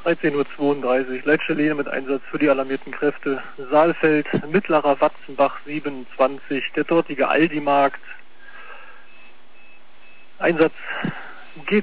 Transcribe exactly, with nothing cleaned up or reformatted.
dreizehn Uhr zweiunddreißig, Leitstelle mit Einsatz für die alarmierten Kräfte. Saalfeld, Mittlerer Watzenbach siebenundzwanzig, der dortige Aldi-Markt. Einsatz geht